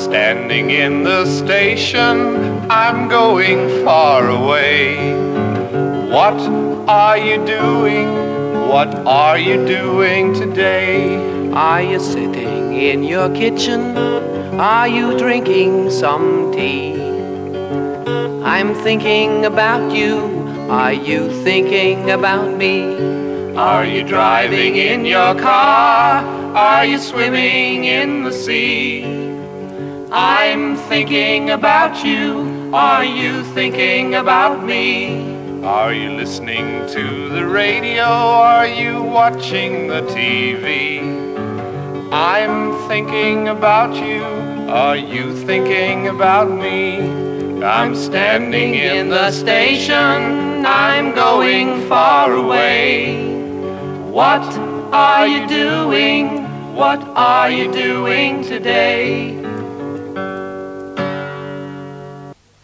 standing in the station, I'm going far away. What are you doing? What are you doing today? Are you sitting in your kitchen? Are you drinking some tea? I'm thinking about you. Are you thinking about me? Are you driving in your car? Are you swimming in the sea? I'm thinking about you. Are you thinking about me? Are you listening to the radio? Are you watching the TV? I'm thinking about you. Are you thinking about me? I'm standing in the station, I'm going far away. What are you doing? What are you doing today?